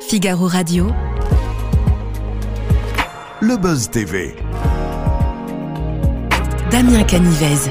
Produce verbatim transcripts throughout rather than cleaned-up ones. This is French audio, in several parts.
Figaro Radio, Le Buzz T V. Damien Canivez.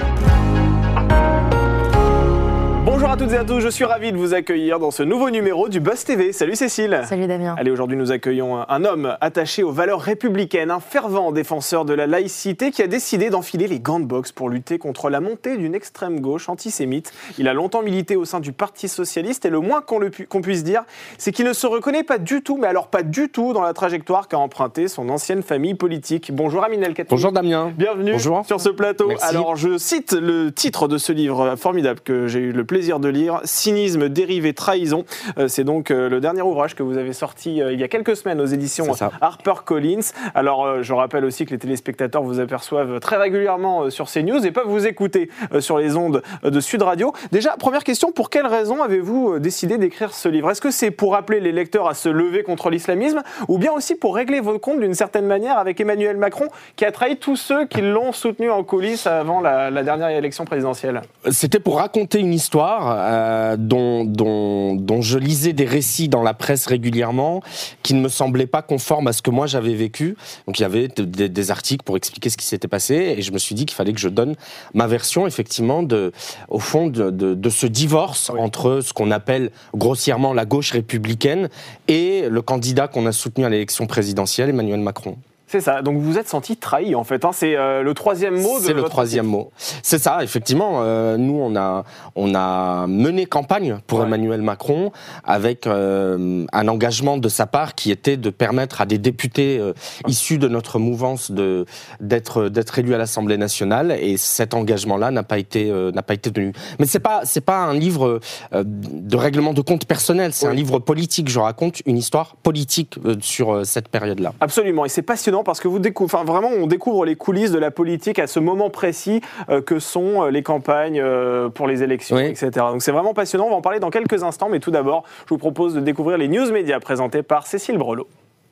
Bonjour à toutes et à tous, je suis ravi de vous accueillir dans ce nouveau numéro du Buzz T V. Salut Cécile. Salut Damien. Allez, aujourd'hui nous accueillons un homme attaché aux valeurs républicaines, un fervent défenseur de la laïcité qui a décidé d'enfiler les gants de boxe pour lutter contre la montée d'une extrême gauche antisémite. Il a longtemps milité au sein du Parti socialiste et le moins qu'on, le pu- qu'on puisse dire, c'est qu'il ne se reconnaît pas du tout, mais alors pas du tout, dans la trajectoire qu'a empruntée son ancienne famille politique. Bonjour Amine El-Khatmi. Bonjour Damien. Bienvenue Bonjour. sur ce plateau. Merci. Alors je cite le titre de ce livre formidable que j'ai eu le plaisir de lire, Cynisme, dérive et trahison. Euh, c'est donc euh, le dernier ouvrage que vous avez sorti euh, il y a quelques semaines aux éditions HarperCollins. Alors euh, je rappelle aussi que les téléspectateurs vous aperçoivent très régulièrement euh, sur CNews et peuvent vous écouter euh, sur les ondes euh, de Sud Radio. Déjà, première question, pour quelle raison avez-vous euh, décidé d'écrire ce livre ? Est-ce que c'est pour appeler les lecteurs à se lever contre l'islamisme ou bien aussi pour régler vos comptes d'une certaine manière avec Emmanuel Macron qui a trahi tous ceux qui l'ont soutenu en coulisses avant la, la dernière élection présidentielle ? C'était pour raconter une histoire euh, dont, dont, dont je lisais des récits dans la presse régulièrement qui ne me semblaient pas conformes à ce que moi j'avais vécu. Donc il y avait de, de, des articles pour expliquer ce qui s'était passé et je me suis dit qu'il fallait que je donne ma version effectivement de, au fond de, de, de ce divorce oui. entre ce qu'on appelle grossièrement la gauche républicaine et le candidat qu'on a soutenu à l'élection présidentielle, Emmanuel Macron. C'est ça, donc vous vous êtes senti trahi en fait, hein. C'est euh, le troisième mot de C'est le votre troisième titre. mot. C'est ça, effectivement, euh, nous on a, on a mené campagne pour ouais. Emmanuel Macron avec euh, un engagement de sa part qui était de permettre à des députés euh, issus de notre mouvance de, d'être, d'être élus à l'Assemblée nationale et cet engagement-là n'a pas été, euh, n'a pas été tenu. Mais c'est pas, c'est pas un livre euh, de règlement de compte personnel, c'est oui. un livre politique, je raconte une histoire politique euh, sur euh, cette période-là. Absolument, et c'est passionnant parce que vous découvrez, enfin vraiment, on découvre les coulisses de la politique à ce moment précis euh, que sont les campagnes euh, pour les élections, oui. et cetera. Donc c'est vraiment passionnant. On va en parler dans quelques instants, mais tout d'abord, je vous propose de découvrir les news médias présentés par Cécile Brelot.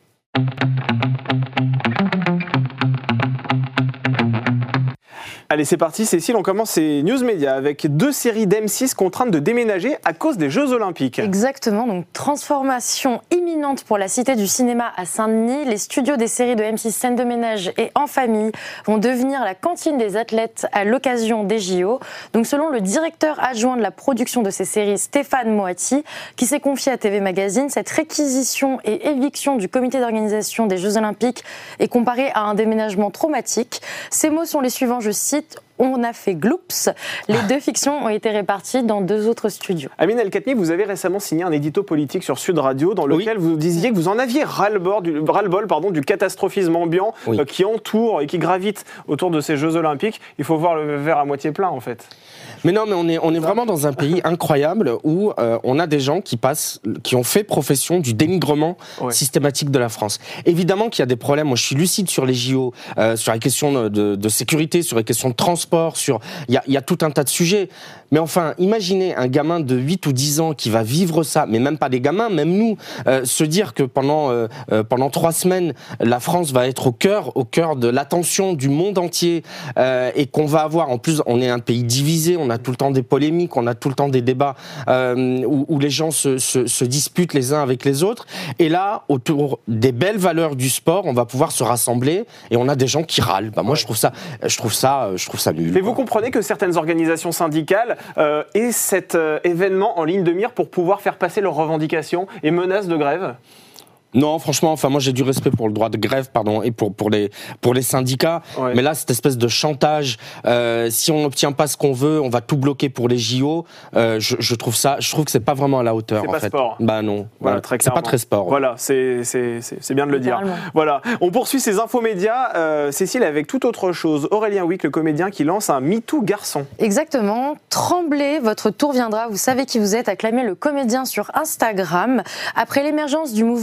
Allez, c'est parti, Cécile, on commence ces news médias avec deux séries d'M six contraintes de déménager à cause des Jeux Olympiques. Exactement, donc transformation imminente pour la Cité du Cinéma à Saint-Denis. Les studios des séries de M six Scène de ménage et En famille vont devenir la cantine des athlètes à l'occasion des J O. Donc selon le directeur adjoint de la production de ces séries, Stéphane Moati, qui s'est confié à T V Magazine, cette réquisition et éviction du comité d'organisation des Jeux Olympiques est comparée à un déménagement traumatique. Ces mots sont les suivants, je cite. On a fait gloops. Les deux fictions ont été réparties dans deux autres studios. Amine El-Khatmi, vous avez récemment signé un édito politique sur Sud Radio dans lequel oui. vous disiez que vous en aviez ras-le-bol du, ras-le-bol, pardon, du catastrophisme ambiant oui. euh, qui entoure et qui gravite autour de ces Jeux Olympiques. Il faut voir le verre à moitié plein en fait. Mais non, mais on est, on est vraiment dans un pays incroyable où euh, on a des gens qui passent, qui ont fait profession du dénigrement ouais. systématique de la France. Évidemment qu'il y a des problèmes. Moi, je suis lucide sur les J O, euh, sur les questions de, de sécurité, sur les questions de transport, sur, il y a, il y a tout un tas de sujets. Mais enfin, imaginez un gamin de huit ou dix ans qui va vivre ça, mais même pas des gamins, même nous, euh, se dire que pendant, euh, pendant trois semaines, la France va être au cœur, au cœur de l'attention du monde entier euh, et qu'on va avoir, en plus, on est un pays divisé, on a tout le temps des polémiques, on a tout le temps des débats euh, où, où les gens se, se, se disputent les uns avec les autres. Et là, autour des belles valeurs du sport, on va pouvoir se rassembler et on a des gens qui râlent. Bah, moi, ouais. je trouve ça, je trouve ça, je trouve ça nul. Mais quoi. Vous comprenez que certaines organisations syndicales euh, aient cet euh, événement en ligne de mire pour pouvoir faire passer leurs revendications et menaces de grève ? Non, franchement, enfin moi j'ai du respect pour le droit de grève, pardon, et pour pour les pour les syndicats. Ouais. Mais là, cette espèce de chantage, euh, si on n'obtient pas ce qu'on veut, on va tout bloquer pour les J O. Euh, je, je trouve ça, je trouve que c'est pas vraiment à la hauteur. C'est en pas fait. sport. Bah non, voilà, très c'est pas très sport. Voilà, c'est c'est c'est, c'est bien de le dire. Voilà, on poursuit ces infos médias, euh, Cécile, avec toute autre chose. Aurélien Wick, le comédien qui lance un MeToo garçon. Exactement. Tremblez, votre tour viendra. Vous savez qui vous êtes. A clamé le comédien sur Instagram après l'émergence du mouvement MeToo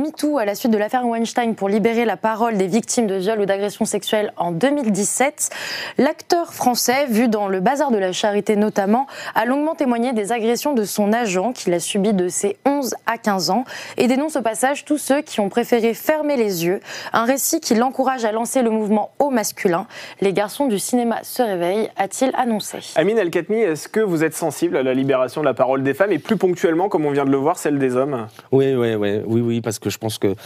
MeToo à la suite de l'affaire Weinstein pour libérer la parole des victimes de viols ou d'agressions sexuelles en deux mille dix-sept. L'acteur français, vu dans Le Bazar de la Charité notamment, a longuement témoigné des agressions de son agent qu'il a subies de ses onze à quinze ans et dénonce au passage tous ceux qui ont préféré fermer les yeux. Un récit qui l'encourage à lancer le mouvement au masculin. Les garçons du cinéma se réveillent, a-t-il annoncé. Amine El-Khatmi, est-ce que vous êtes sensible à la libération de la parole des femmes et plus ponctuellement, comme on vient de le voir, celle des hommes ? Oui, oui, oui, oui, oui, parce que je pense que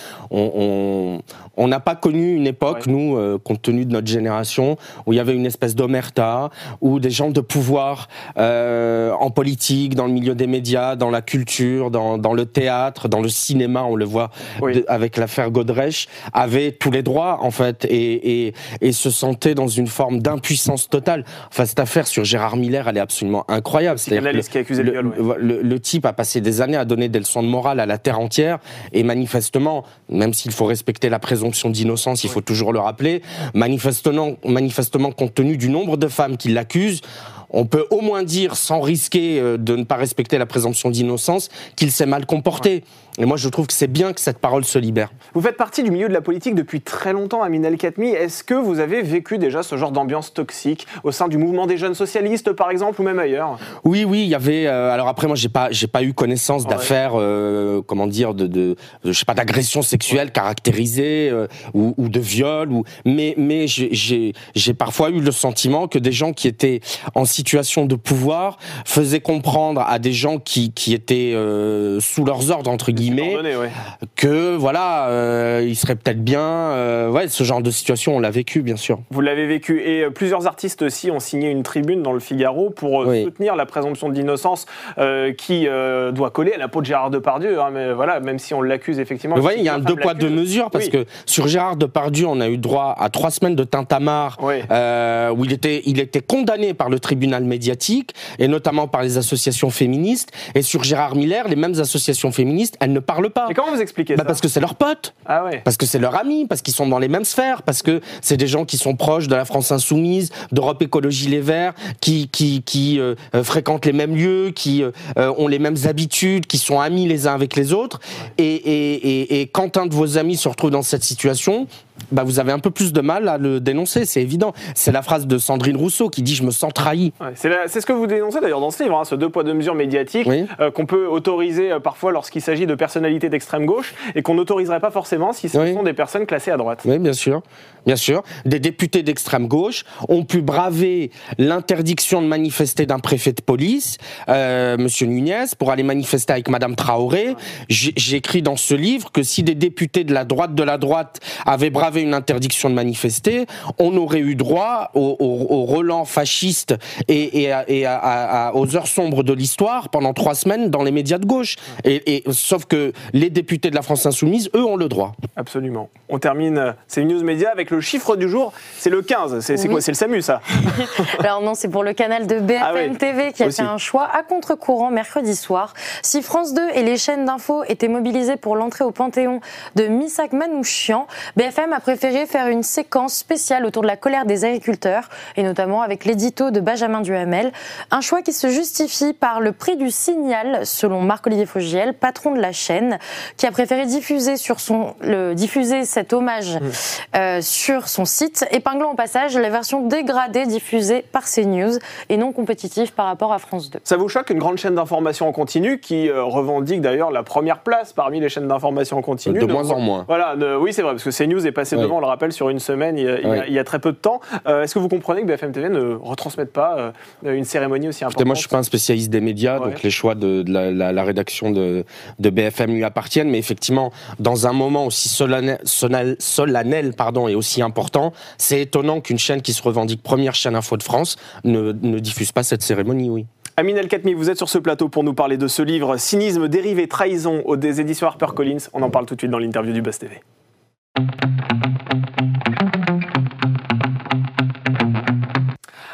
on on n'a pas connu une époque, ouais. nous, euh, compte tenu de notre génération, où il y avait une espèce d'omerta, où des gens de pouvoir euh, en politique, dans le milieu des médias, dans la culture, dans, dans le théâtre, dans le cinéma, on le voit oui. de, avec l'affaire Godrèche, avaient tous les droits, en fait, et, et, et se sentaient dans une forme d'impuissance totale. Enfin, cette affaire sur Gérard Miller, elle est absolument incroyable. C'est-à-dire le, qui a accusé le, le, viol, ouais. le, le type a passé des années à donner des leçons de morale à la terre entière, et manifestement, même s'il faut respecter la présomption d'innocence, il faut oui. toujours le rappeler, manifestement, manifestement, compte tenu du nombre de femmes qui l'accusent, on peut au moins dire, sans risquer de ne pas respecter la présomption d'innocence, qu'il s'est mal comporté. Ouais. Et moi, je trouve que c'est bien que cette parole se libère. Vous faites partie du milieu de la politique depuis très longtemps, Amine El-Khatmi. Est-ce que vous avez vécu déjà ce genre d'ambiance toxique au sein du mouvement des jeunes socialistes, par exemple, ou même ailleurs ? Oui, oui, il y avait... Euh, alors après, moi, j'ai pas, j'ai pas eu connaissance d'affaires, ouais. euh, comment dire, de, de, de, je sais pas, d'agressions sexuelles ouais. caractérisées euh, ou, ou de viols. Ou, mais mais j'ai, j'ai, j'ai parfois eu le sentiment que des gens qui étaient en situation de pouvoir faisaient comprendre à des gens qui, qui étaient euh, sous leurs ordres, entre guillemets, Donné, ouais. que voilà, euh, il serait peut-être bien, euh, ouais, ce genre de situation, on l'a vécu, bien sûr. Vous l'avez vécu, et euh, plusieurs artistes aussi ont signé une tribune dans le Figaro pour euh, oui. soutenir la présomption d'innocence euh, qui euh, doit coller à la peau de Gérard Depardieu, hein, mais voilà, même si on l'accuse effectivement. Vous voyez, il y a un deux poids deux mesures, parce oui. que sur Gérard Depardieu, on a eu droit à trois semaines de tintamarre, oui. euh, où il était, il était condamné par le tribunal médiatique, et notamment par les associations féministes, et sur Gérard Miller, les mêmes associations féministes, elles ne parlent pas. Et comment vous expliquez bah ça ? Parce que c'est leurs potes, ah ouais. parce que c'est leurs amis, parce qu'ils sont dans les mêmes sphères, parce que c'est des gens qui sont proches de la France Insoumise, d'Europe Écologie Les Verts, qui qui qui euh, fréquentent les mêmes lieux, qui euh, ont les mêmes habitudes, qui sont amis les uns avec les autres. Ouais. Et, et, et, et quand un de vos amis se retrouve dans cette situation, bah vous avez un peu plus de mal à le dénoncer, c'est évident. C'est la phrase de Sandrine Rousseau qui dit « je me sens trahi ouais, ». C'est, la, c'est ce que vous dénoncez d'ailleurs dans ce livre, hein, ce deux poids deux mesures médiatique oui. euh, qu'on peut autoriser euh, parfois lorsqu'il s'agit de personnalités d'extrême gauche et qu'on n'autoriserait pas forcément si ce oui. sont des personnes classées à droite. Oui, bien sûr. Bien sûr, des députés d'extrême gauche ont pu braver l'interdiction de manifester d'un préfet de police, euh, Monsieur Nunez, pour aller manifester avec Madame Traoré. Ouais. J'ai, j'écris dans ce livre que si des députés de la droite de la droite avaient bravé une interdiction de manifester, on aurait eu droit au, au, au relent fasciste et, et, à, et à, à, à, aux heures sombres de l'histoire pendant trois semaines dans les médias de gauche. Ouais. Et, et, sauf que les députés de la France Insoumise, eux, ont le droit. Absolument. On termine ces news médias avec le chiffre du jour, c'est le quinze. C'est, c'est oui. quoi ? C'est le SAMU, ça ? Alors non, c'est pour le canal de B F M ah oui, T V qui a aussi. fait un choix à contre-courant mercredi soir. Si France deux et les chaînes d'infos étaient mobilisées pour l'entrée au Panthéon de Missak Manouchian, B F M a préféré faire une séquence spéciale autour de la colère des agriculteurs, et notamment avec l'édito de Benjamin Duhamel. Un choix qui se justifie par le prix du signal, selon Marc-Olivier Fogiel, patron de la chaîne, qui a préféré diffuser, sur son, le, diffuser cet hommage mmh. euh, sur sur son site, épinglant au passage la version dégradée diffusée par CNews et non compétitive par rapport à France deux. Ça vous choque une grande chaîne d'information en continu qui euh, revendique d'ailleurs la première place parmi les chaînes d'information en continu. De, de moins en moins. Voilà, de, oui c'est vrai, parce que CNews est passé oui. devant, on le rappelle, sur une semaine il y a, il y a, oui. il y a très peu de temps. Euh, est-ce que vous comprenez que B F M T V ne retransmette pas euh, une cérémonie aussi importante ? Écoutez, moi je ne suis pas un spécialiste des médias, ouais. donc les choix de, de la, la, la rédaction de, de B F M lui appartiennent, mais effectivement, dans un moment aussi solennel, solennel, solennel pardon, et aussi important, c'est étonnant qu'une chaîne qui se revendique première chaîne info de France ne, ne diffuse pas cette cérémonie, oui. Amine El-Khatmi, vous êtes sur ce plateau pour nous parler de ce livre, Cynisme, dérivé, trahison, aux des éditions HarperCollins. On en parle tout de suite dans l'interview du Buzz T V.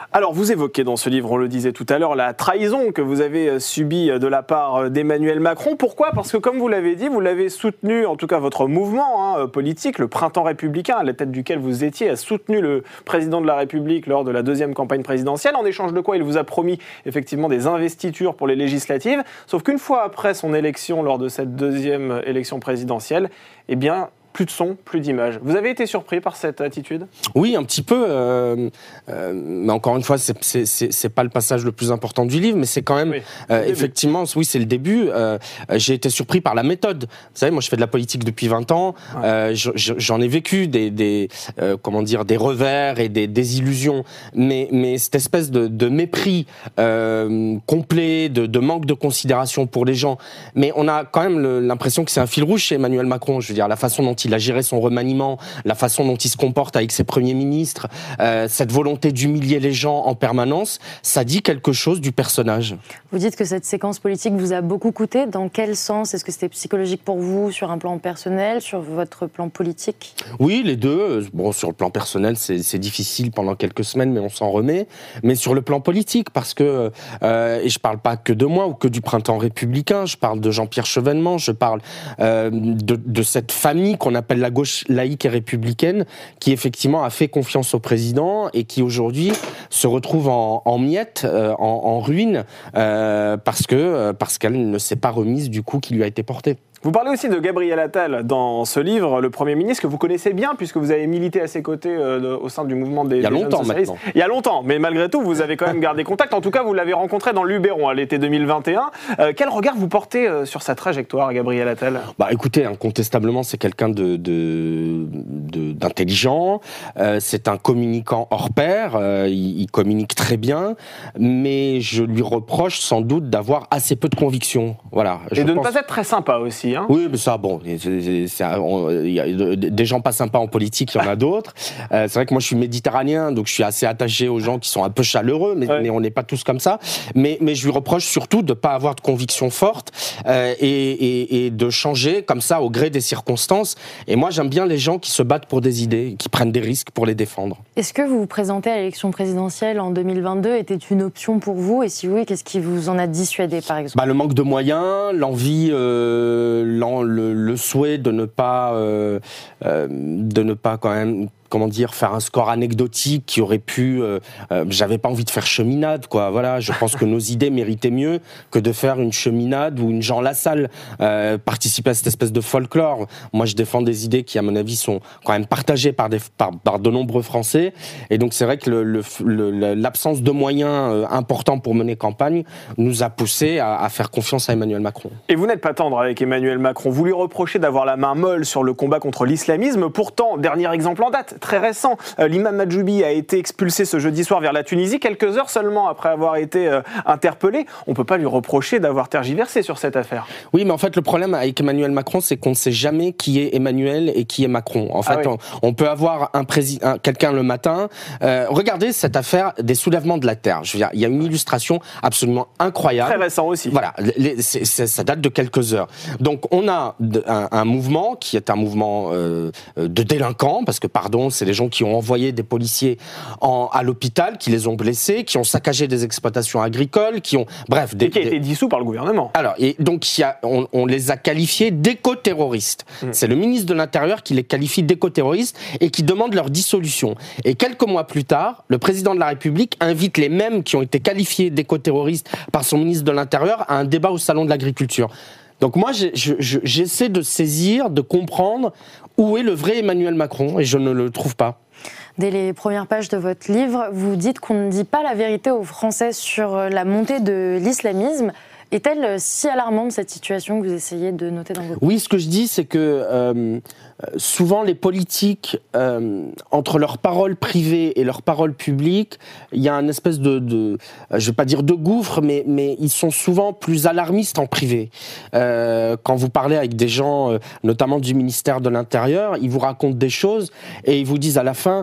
Alors, vous évoquez dans ce livre, on le disait tout à l'heure, la trahison que vous avez subie de la part d'Emmanuel Macron. Pourquoi ? Parce que, comme vous l'avez dit, vous l'avez soutenu, en tout cas votre mouvement hein, politique, le Printemps républicain, à la tête duquel vous étiez, a soutenu le président de la République lors de la deuxième campagne présidentielle, en échange de quoi il vous a promis effectivement des investitures pour les législatives. Sauf qu'une fois après son élection, lors de cette deuxième élection présidentielle, eh bien, plus de son, plus d'images. Vous avez été surpris par cette attitude ? Oui, un petit peu. Euh, euh, mais encore une fois, c'est, c'est, c'est, c'est pas le passage le plus important du livre, mais c'est quand même, oui, euh, effectivement, oui, c'est le début. Euh, j'ai été surpris par la méthode. Vous savez, moi, je fais de la politique depuis vingt ans. Ouais. Euh, je, je, j'en ai vécu des, des euh, comment dire, des revers et des désillusions. Mais, mais cette espèce de, de mépris euh, complet, de, de manque de considération pour les gens. Mais on a quand même le, l'impression que c'est un fil rouge chez Emmanuel Macron. Je veux dire, la façon dont il a géré son remaniement, la façon dont il se comporte avec ses premiers ministres, euh, cette volonté d'humilier les gens en permanence, ça dit quelque chose du personnage. Vous dites que cette séquence politique vous a beaucoup coûté. Dans quel sens ? Est-ce que c'était psychologique pour vous, sur un plan personnel, sur votre plan politique ? Oui, les deux. Bon, sur le plan personnel, c'est, c'est difficile pendant quelques semaines, mais on s'en remet. Mais sur le plan politique, parce que, euh, et je parle pas que de moi ou que du Printemps républicain, je parle de Jean-Pierre Chevènement, je parle euh, de, de cette famille qu'on appelle la gauche laïque et républicaine, qui effectivement a fait confiance au président et qui aujourd'hui se retrouve en, en miettes, euh, en, en ruine, euh, parce que euh, parce qu'elle ne s'est pas remise du coup qui lui a été porté. Vous parlez aussi de Gabriel Attal dans ce livre, le Premier ministre, que vous connaissez bien, puisque vous avez milité à ses côtés euh, de, au sein du mouvement des, Il y a des longtemps jeunes socialistes. maintenant. Il y a longtemps, mais malgré tout, vous avez quand même gardé contact. En tout cas, vous l'avez rencontré dans Luberon à l'été deux mille vingt et un. Euh, quel regard vous portez euh, sur sa trajectoire, Gabriel Attal ? Bah, écoutez, incontestablement, c'est quelqu'un de, de, de, d'intelligent. Euh, c'est un communicant hors pair. Euh, il, il communique très bien, mais je lui reproche sans doute d'avoir assez peu de conviction. Voilà. Et de pense... ne pas être très sympa aussi. Hein. Oui, mais ça, bon. Il y a des gens pas sympas en politique, il y en a d'autres. Euh, c'est vrai que moi je suis méditerranéen, donc je suis assez attaché aux gens qui sont un peu chaleureux, mais, ouais. mais on n'est pas tous comme ça. Mais, mais je lui reproche surtout de ne pas avoir de conviction forte euh, et, et, et de changer comme ça au gré des circonstances. Et moi j'aime bien les gens qui se battent pour des idées, qui prennent des risques pour les défendre. Est-ce que vous vous présentez à l'élection présidentielle en deux mille vingt-deux était une option pour vous ? Et si oui, qu'est-ce qui vous en a dissuadé par exemple ? Bah, le manque de moyens, l'envie, euh, l'en, le, le souhait de ne pas, euh, euh, de ne pas quand même, comment dire, faire un score anecdotique qui aurait pu. Euh, euh, j'avais pas envie de faire cheminade, quoi. Voilà, je pense que nos idées méritaient mieux que de faire une cheminade ou une Jean Lassalle, euh, participer à cette espèce de folklore. Moi, je défends des idées qui, à mon avis, sont quand même partagées par, des, par, par de nombreux Français. Et donc, c'est vrai que le, le, le, l'absence de moyens euh, importants pour mener campagne nous a poussé à, à faire confiance à Emmanuel Macron. Et vous n'êtes pas tendre avec Emmanuel Macron. Vous lui reprochez d'avoir la main molle sur le combat contre l'islamisme. Pourtant, dernier exemple en date, très récent, euh, l'imam Majoubi a été expulsé ce jeudi soir vers la Tunisie, quelques heures seulement après avoir été euh, interpellé. On ne peut pas lui reprocher d'avoir tergiversé sur cette affaire. Oui, mais en fait, le problème avec Emmanuel Macron, c'est qu'on ne sait jamais qui est Emmanuel et qui est Macron. En fait, ah oui. on, on peut avoir un président, quelqu'un le matin. Euh, regardez cette affaire des soulèvements de la terre. Je veux dire, il y a une illustration absolument incroyable. Très récent aussi. Voilà, les, c'est, c'est, ça date de quelques heures. Donc, on a un, un mouvement qui est un mouvement euh, de délinquants, parce que, pardon, c'est les gens qui ont envoyé des policiers en, à l'hôpital, qui les ont blessés, qui ont saccagé des exploitations agricoles, qui ont... Bref... Des, et qui a des... été dissous par le gouvernement. Alors, et donc, il y a, on, on les a qualifiés d'éco-terroristes. Mmh. C'est le ministre de l'Intérieur qui les qualifie d'éco-terroristes et qui demande leur dissolution. Et quelques mois plus tard, le président de la République invite les mêmes qui ont été qualifiés d'éco-terroristes par son ministre de l'Intérieur à un débat au Salon de l'Agriculture. Donc moi, je, je, j'essaie de saisir, de comprendre où est le vrai Emmanuel Macron, et je ne le trouve pas. Dès les premières pages de votre livre, vous dites qu'on ne dit pas la vérité aux Français sur la montée de l'islamisme. Est-elle si alarmante, cette situation que vous essayez de noter dans votre livre ? Oui, ce que je dis, c'est que euh, souvent les politiques, euh, entre leurs paroles privées et leurs paroles publiques, il y a une espèce de, de je ne vais pas dire de gouffre, mais, mais ils sont souvent plus alarmistes en privé. Euh, quand vous parlez avec des gens, euh, notamment du ministère de l'Intérieur, ils vous racontent des choses et ils vous disent à la fin...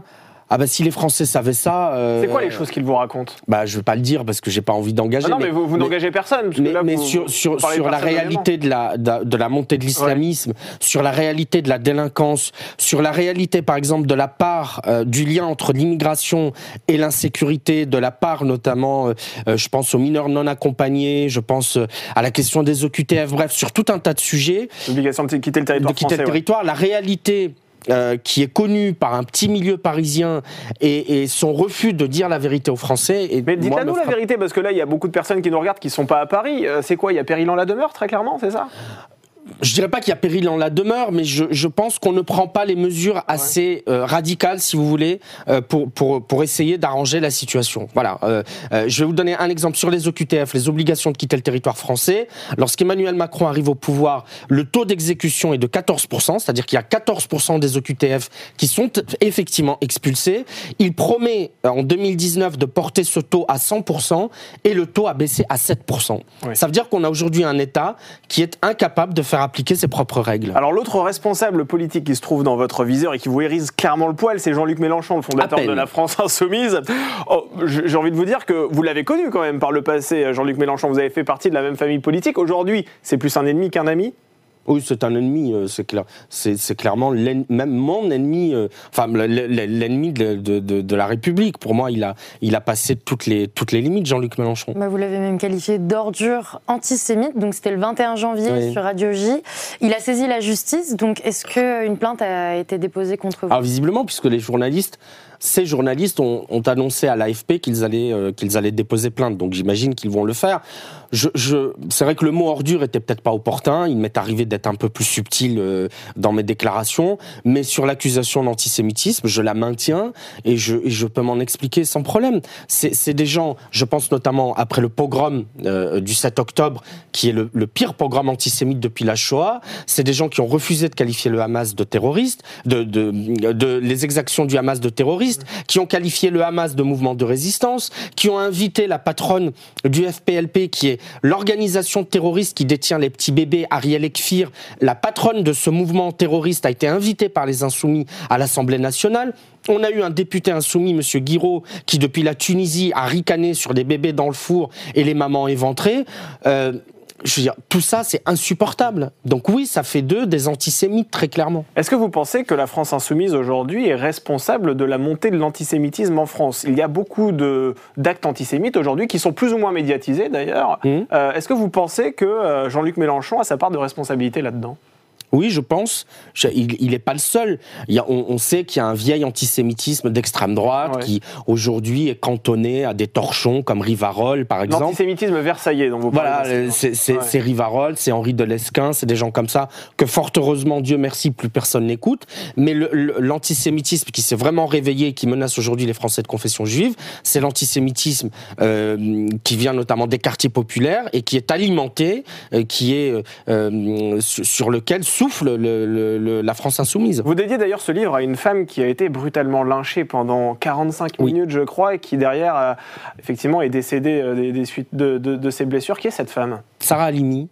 Ah bah si les Français savaient ça... Euh, c'est quoi les choses qu'ils vous racontent? Bah je veux pas le dire parce que j'ai pas envie d'engager. Ah non mais, mais vous, vous mais, n'engagez personne. Parce mais que là, mais vous, sur, sur, vous sur la réalité de la, de, de la montée de l'islamisme, ouais. sur la réalité de la délinquance, sur la réalité par exemple de la part euh, du lien entre l'immigration et l'insécurité, de la part notamment, euh, je pense aux mineurs non accompagnés, je pense euh, à la question des O Q T F, bref, sur tout un tas de sujets. L'obligation de quitter le territoire de quitter français, le territoire, ouais. La réalité... Euh, qui est connu par un petit milieu parisien et, et son refus de dire la vérité aux Français. Et mais dites-la nous frappe... la vérité, parce que là, il y a beaucoup de personnes qui nous regardent qui ne sont pas à Paris. Euh, c'est quoi? Il y a péril en la demeure, très clairement, c'est ça? Je dirais pas qu'il y a péril en la demeure, mais je, je pense qu'on ne prend pas les mesures assez euh, radicales, si vous voulez, euh, pour, pour, pour essayer d'arranger la situation. Voilà. Euh, euh, je vais vous donner un exemple sur les O Q T F, les obligations de quitter le territoire français. Lorsqu'Emmanuel Macron arrive au pouvoir, le taux d'exécution est de quatorze pour cent, c'est-à-dire qu'il y a quatorze pour cent des O Q T F qui sont effectivement expulsés. Il promet en deux mille dix-neuf de porter ce taux à cent pour cent et le taux a baissé à sept pour cent. Oui. Ça veut dire qu'on a aujourd'hui un État qui est incapable de faire appliquer ses propres règles. Alors l'autre responsable politique qui se trouve dans votre viseur et qui vous hérisse clairement le poil, c'est Jean-Luc Mélenchon, le fondateur de la France Insoumise. Oh, j'ai envie de vous dire que vous l'avez connu quand même par le passé, Jean-Luc Mélenchon. Vous avez fait partie de la même famille politique. Aujourd'hui, c'est plus un ennemi qu'un ami? Oui, c'est un ennemi, c'est clair. C'est, c'est clairement même mon ennemi, euh, enfin l'ennemi de, de, de, de la République. Pour moi, il a, il a passé toutes les, toutes les limites, Jean-Luc Mélenchon. Bah vous l'avez même qualifié d'ordure antisémite. Donc c'était le vingt et un janvier oui. sur Radio J. Il a saisi la justice. Donc est-ce qu'une plainte a été déposée contre vous? Alors visiblement, puisque les journalistes. Ces journalistes ont, ont annoncé à l'A F P qu'ils allaient, euh, qu'ils allaient déposer plainte, donc j'imagine qu'ils vont le faire. Je, je, c'est vrai que le mot ordure était peut-être pas opportun, il m'est arrivé d'être un peu plus subtil euh, dans mes déclarations, mais sur l'accusation d'antisémitisme, je la maintiens et je, et je peux m'en expliquer sans problème. C'est, c'est des gens, je pense notamment après le pogrom euh, du sept octobre, qui est le, le pire pogrom antisémite depuis la Shoah, c'est des gens qui ont refusé de qualifier le Hamas de terroriste, de, de, de, de les exactions du Hamas de terroristes, qui ont qualifié le Hamas de mouvement de résistance, qui ont invité la patronne du F P L P, qui est l'organisation terroriste qui détient les petits bébés, Ariel Ekfir, la patronne de ce mouvement terroriste a été invitée par les Insoumis à l'Assemblée nationale. On a eu un député insoumis, M. Guiraud, qui depuis la Tunisie a ricané sur les bébés dans le four et les mamans éventrées. Euh, Je veux dire, tout ça, c'est insupportable. Donc oui, ça fait d'eux des antisémites, très clairement. Est-ce que vous pensez que la France Insoumise, aujourd'hui, est responsable de la montée de l'antisémitisme en France? Il y a beaucoup de, d'actes antisémites, aujourd'hui, qui sont plus ou moins médiatisés, d'ailleurs. Mmh. Euh, est-ce que vous pensez que euh, Jean-Luc Mélenchon a sa part de responsabilité là-dedans? Oui, je pense. Il n'est pas le seul. Il y a, on, on sait qu'il y a un vieil antisémitisme d'extrême droite ouais. qui, aujourd'hui, est cantonné à des torchons comme Rivarol, par exemple. L'antisémitisme versaillais dont vous parlez. Voilà, c'est, c'est, ouais. c'est Rivarol, c'est Henri de Lesquen, c'est des gens comme ça que, fort heureusement, Dieu merci, plus personne n'écoute. Mais le, le, l'antisémitisme qui s'est vraiment réveillé et qui menace aujourd'hui les Français de confession juive, c'est l'antisémitisme euh, qui vient notamment des quartiers populaires et qui est alimenté, euh, qui est euh, sur, sur lequel souffle le, le, le, la France Insoumise. Vous dédiez d'ailleurs ce livre à une femme qui a été brutalement lynchée pendant quarante-cinq oui. minutes, je crois, et qui derrière, euh, effectivement, est décédée euh, des, des suites de, de, de ses blessures. Qui est cette femme? Sarah Halimi.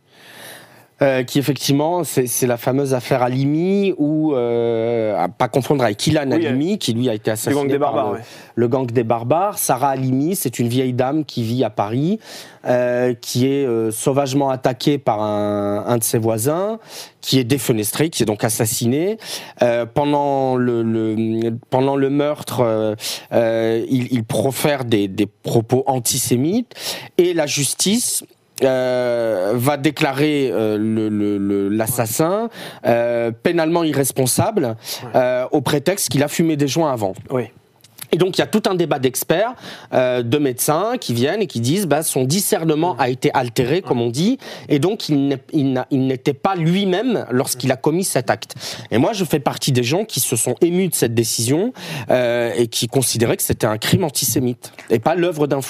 Euh, qui effectivement, c'est, c'est la fameuse affaire Halimi, ou euh, à pas confondre avec Ilan oui, Halimi, euh, qui lui a été assassiné le gang des par barbares, le, ouais. le gang des barbares. Sarah Halimi, c'est une vieille dame qui vit à Paris, euh, qui est euh, sauvagement attaquée par un, un de ses voisins, qui est défenestré, qui est donc assassiné. Euh, pendant le, le pendant le meurtre, euh, euh, il, il profère des, des propos antisémites, et la justice Euh, va déclarer euh, le, le, le, l'assassin euh, pénalement irresponsable euh, au prétexte qu'il a fumé des joints avant. Oui. Et donc il y a tout un débat d'experts, euh, de médecins qui viennent et qui disent bah, son discernement a été altéré, comme on dit, et donc il, n'est, il, n'a, il n'était pas lui-même lorsqu'il a commis cet acte. Et moi je fais partie des gens qui se sont émus de cette décision euh, et qui considéraient que c'était un crime antisémite et pas l'œuvre d'un fou.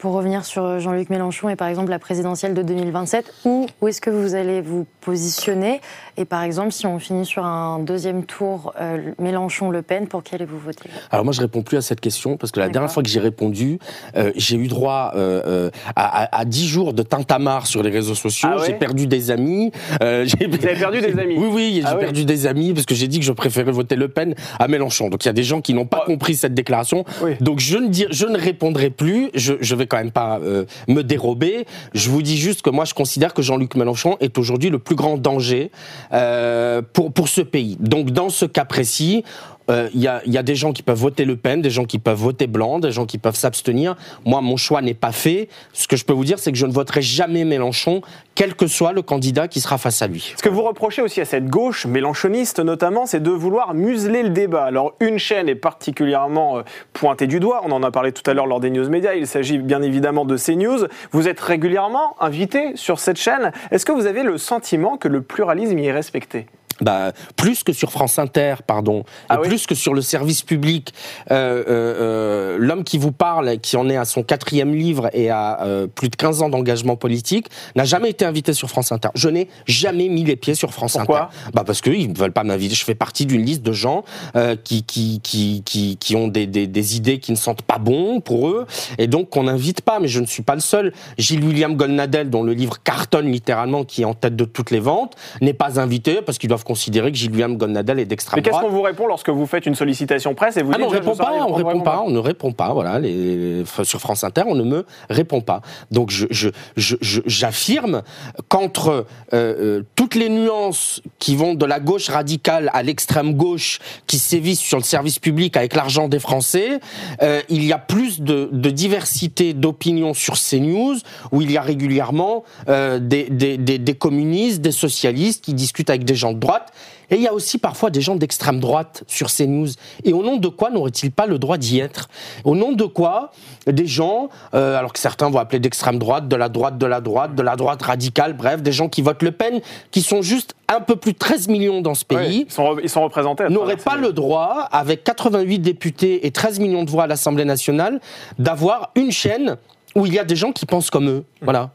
pour revenir sur Jean-Luc Mélenchon et par exemple la présidentielle de deux mille vingt-sept, où, où est-ce que vous allez vous positionner? Et par exemple, si on finit sur un deuxième tour euh, Mélenchon-Le Pen, pour qui allez-vous voter? Alors moi, je réponds plus à cette question parce que la D'accord. dernière fois que j'ai répondu, euh, j'ai eu droit euh, euh, à, à dix jours de tintamarre sur les réseaux sociaux. Ah ouais? J'ai perdu des amis. Euh, j'ai... Vous avez perdu des amis? Oui, oui, j'ai ah perdu ouais. des amis parce que j'ai dit que je préférais voter Le Pen à Mélenchon. Donc il y a des gens qui n'ont pas oh. compris cette déclaration. Oui. Donc je ne, dis, je ne répondrai plus. Je, je vais quand même pas euh, me dérober. Je vous dis juste que moi, je considère que Jean-Luc Mélenchon est aujourd'hui le plus grand danger euh, pour, pour ce pays. Donc dans ce cas précis, il euh, y, a, y a des gens qui peuvent voter Le Pen, des gens qui peuvent voter blanc, des gens qui peuvent s'abstenir. Moi, mon choix n'est pas fait. Ce que je peux vous dire, c'est que je ne voterai jamais Mélenchon, quel que soit le candidat qui sera face à lui. Ce que vous reprochez aussi à cette gauche, mélenchoniste notamment, c'est de vouloir museler le débat. Alors, une chaîne est particulièrement pointée du doigt. On en a parlé tout à l'heure lors des news médias. Il s'agit bien évidemment de CNews. Vous êtes régulièrement invité sur cette chaîne. Est-ce que vous avez le sentiment que le pluralisme y est respecté ? Bah, plus que sur France Inter, pardon, ah et oui. plus que sur le service public. Euh, euh, euh, l'homme qui vous parle, qui en est à son quatrième livre et à euh, plus de quinze ans d'engagement politique, n'a jamais été invité sur France Inter. Je n'ai jamais mis les pieds sur France Pourquoi Inter. Bah parce qu'ils ne veulent pas m'inviter. Je fais partie d'une liste de gens euh, qui, qui, qui, qui, qui ont des, des, des idées qui ne sentent pas bon pour eux, et donc qu'on n'invite pas. Mais je ne suis pas le seul. Gilles-William Golnadel, dont le livre cartonne littéralement, qui est en tête de toutes les ventes, n'est pas invité parce qu'ils doivent considérer que Gilles-William Golnadel est d'extrême droite. Mais qu'est-ce qu'on vous répond lorsque vous faites une sollicitation presse et vous ah dites non, on répond pas, on répond pas, on ne répond pas. Voilà, les, sur France Inter, on ne me répond pas. Donc je, je, je, je j'affirme qu'entre euh, euh, toutes les nuances qui vont de la gauche radicale à l'extrême gauche qui sévissent sur le service public avec l'argent des Français, euh, il y a plus de, de diversité d'opinions sur CNews où il y a régulièrement euh, des, des, des, des communistes, des socialistes qui discutent avec des gens de droite. Et il y a aussi parfois des gens d'extrême droite sur CNews. Et au nom de quoi n'aurait-il pas le droit d'y être ? Au nom de quoi des gens, euh, alors que certains vont appeler d'extrême droite, de la droite, de la droite, de la droite radicale, bref, des gens qui votent Le Pen, qui sont juste un peu plus de treize millions dans ce pays, oui, ils, sont, ils sont représentés, n'auraient pas le droit, avec quatre-vingt-huit députés et treize millions de voix à l'Assemblée nationale, d'avoir une chaîne où il y a des gens qui pensent comme eux. Voilà.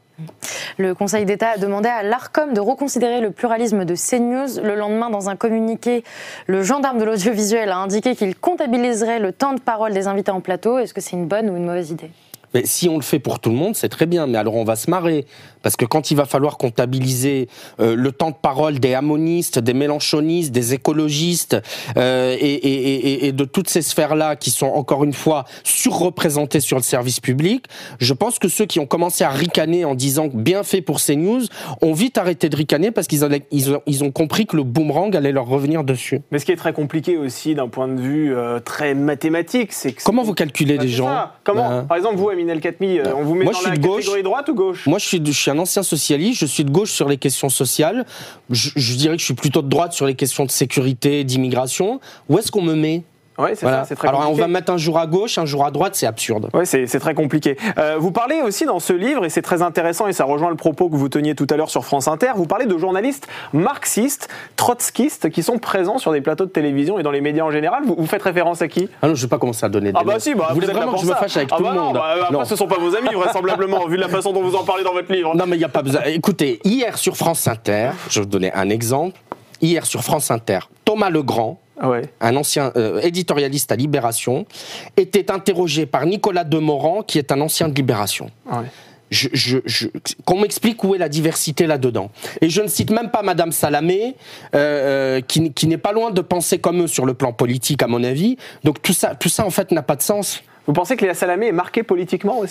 Le Conseil d'État a demandé à l'Arcom de reconsidérer le pluralisme de CNews. Le lendemain, dans un communiqué, le gendarme de l'audiovisuel a indiqué qu'il comptabiliserait le temps de parole des invités en plateau. Est-ce que c'est une bonne ou une mauvaise idée ? Mais si on le fait pour tout le monde, c'est très bien. Mais alors on va se marrer. Parce que quand il va falloir comptabiliser euh, le temps de parole des amonistes, des mélenchonistes, des écologistes euh, et, et, et, et de toutes ces sphères-là qui sont encore une fois surreprésentées sur le service public, je pense que ceux qui ont commencé à ricaner en disant bien fait pour CNews ont vite arrêté de ricaner parce qu'ils ont, ils ont, ils ont compris que le boomerang allait leur revenir dessus. Mais ce qui est très compliqué aussi d'un point de vue euh, très mathématique, c'est que... Comment vous calculez bah, les gens ça. Comment euh... Par exemple, vous, Amine El Khatmi, euh, on vous met Moi, dans la catégorie gauche. droite ou gauche ? Moi, je suis, je suis un ancien socialiste, je suis de gauche sur les questions sociales, je, je dirais que je suis plutôt de droite sur les questions de sécurité, d'immigration. Où est-ce qu'on me met ? Ouais, c'est voilà. ça, c'est très Alors compliqué. On va mettre un jour à gauche, un jour à droite, c'est absurde. Oui, c'est, c'est très compliqué. Euh, vous parlez aussi dans ce livre, et c'est très intéressant, et ça rejoint le propos que vous teniez tout à l'heure sur France Inter, vous parlez de journalistes marxistes, trotskistes, qui sont présents sur des plateaux de télévision et dans les médias en général. Vous, vous faites référence à qui ? Ah non, je ne vais pas commencer à donner des Ah bah si, bah, vous, vous voulez êtes vraiment là que je me fâche avec ah tout bah le monde non, bah, Après, non. ce ne sont pas vos amis, vraisemblablement, vu la façon dont vous en parlez dans votre livre. Non, mais il n'y a pas besoin. Écoutez, hier sur France Inter, je vais vous donner un exemple. Hier sur France Inter, Thomas Legrand, Ouais. un ancien euh, éditorialiste à Libération, était interrogé par Nicolas Demorand, qui est un ancien de Libération. Ouais. Je, je, je, qu'on m'explique où est la diversité là-dedans. Et je ne cite même pas Madame Salamé, euh, qui, qui n'est pas loin de penser comme eux sur le plan politique, à mon avis. Donc tout ça, tout ça en fait, n'a pas de sens. Vous pensez que Léa Salamé est marquée politiquement aussi ?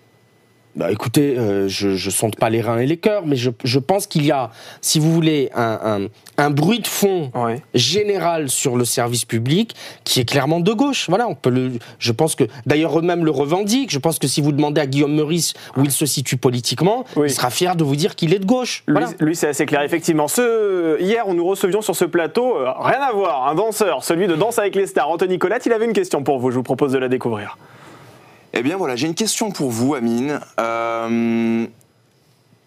Bah écoutez, euh, je ne sonde pas les reins et les cœurs, mais je, je pense qu'il y a, si vous voulez, un, un, un bruit de fond ouais. général sur le service public qui est clairement de gauche. Voilà, on peut le. Je pense que, d'ailleurs, eux-mêmes le revendiquent. Je pense que si vous demandez à Guillaume Meurice où il se situe politiquement, oui. il sera fier de vous dire qu'il est de gauche. Lui, voilà. lui c'est assez clair, effectivement. Ce, hier, on nous recevions sur ce plateau, euh, rien à voir, un danseur, celui de Danse avec les stars, Anthony Colette. Il avait une question pour vous. Je vous propose de la découvrir. Eh bien voilà, j'ai une question pour vous, Amine. Euh,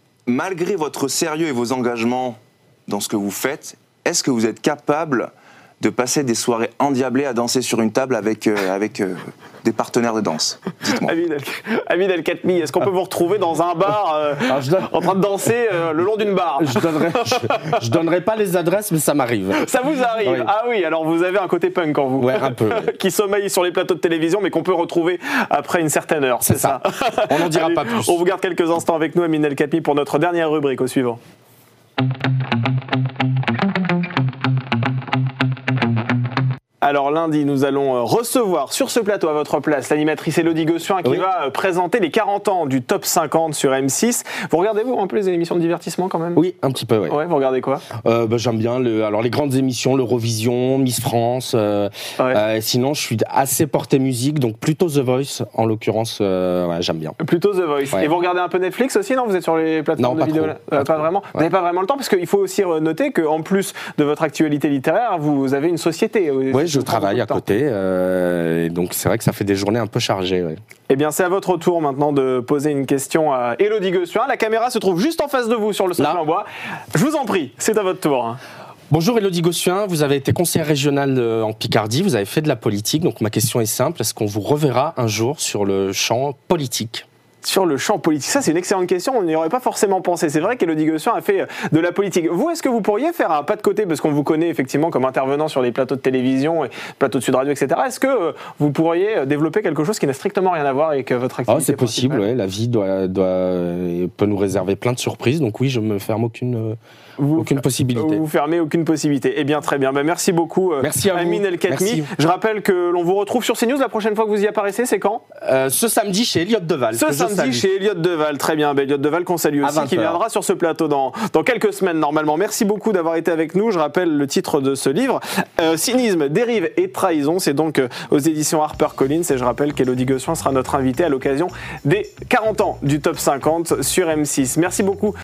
malgré votre sérieux et vos engagements dans ce que vous faites, est-ce que vous êtes capable de passer des soirées endiablées à danser sur une table avec, euh, avec euh, des partenaires de danse? Dites-moi. Hamid El Khatmi, est-ce qu'on peut vous retrouver dans un bar euh, donne... en train de danser euh, le long d'une barre? Je donnerai, je, je donnerai pas les adresses, mais ça m'arrive. Ça vous arrive? Oui. Ah oui, alors vous avez un côté punk en vous. Ouais, un peu. Ouais. Qui sommeille sur les plateaux de télévision, mais qu'on peut retrouver après une certaine heure. C'est, c'est ça. ça. On n'en dira Allez, pas plus. On vous garde quelques instants avec nous, Hamid El Khatmi, pour notre dernière rubrique au suivant. Alors lundi, nous allons recevoir sur ce plateau à votre place l'animatrice Élodie Gossuin qui oui. va présenter les quarante ans du Top cinquante sur M six. Vous regardez-vous un peu les émissions de divertissement quand même? Oui, un petit peu, oui. Ouais, vous regardez quoi? euh, bah, J'aime bien le, alors, les grandes émissions, l'Eurovision, Miss France. Euh, ouais. euh, sinon, je suis assez porté musique, donc plutôt The Voice, en l'occurrence, euh, ouais, j'aime bien. Plutôt The Voice. Ouais. Et vous regardez un peu Netflix aussi, non? Vous êtes sur les plateformes non, de pas vidéo trop, euh, pas, pas trop. vraiment. Ouais. Vous n'avez pas vraiment le temps, parce qu'il faut aussi noter qu'en plus de votre actualité littéraire, vous avez une société. Oui, je travaille à côté. Euh, et donc c'est vrai que ça fait des journées un peu chargées. Ouais. Eh bien, c'est à votre tour maintenant de poser une question à Élodie Gossuin. La caméra se trouve juste en face de vous sur le socle en bois. Je vous en prie, c'est à votre tour. Bonjour Élodie Gossuin, vous avez été conseillère régionale en Picardie, vous avez fait de la politique, donc ma question est simple, est-ce qu'on vous reverra un jour sur le champ politique ? Sur le champ politique, ça c'est une excellente question, on n'y aurait pas forcément pensé. C'est vrai qu'Élodie Gossuin a fait de la politique. Vous, est-ce que vous pourriez faire un pas de côté, parce qu'on vous connaît effectivement comme intervenant sur les plateaux de télévision, et plateaux de Sud Radio, et cetera. Est-ce que vous pourriez développer quelque chose qui n'a strictement rien à voir avec votre activité? Oh, c'est possible, ouais. La vie doit, doit, peut nous réserver plein de surprises, donc oui, je ne me ferme aucune... Vous, aucune possibilité. Vous fermez aucune possibilité. Eh bien, très bien. Ben, merci beaucoup, merci à Hamid El Khatmi. Je rappelle que l'on vous retrouve sur CNews la prochaine fois que vous y apparaissez, c'est quand? euh, Ce samedi chez Elliott Deval. Ce samedi chez Elliott Deval. Très bien. Ben, Elliott Deval qu'on salue aussi, qui viendra sur ce plateau dans, dans quelques semaines normalement. Merci beaucoup d'avoir été avec nous. Je rappelle le titre de ce livre. Euh, Cynisme, dérive et trahison. C'est donc euh, aux éditions HarperCollins. Et je rappelle qu'Élodie Gossuin sera notre invitée à l'occasion des quarante ans du Top cinquante sur M six. Merci beaucoup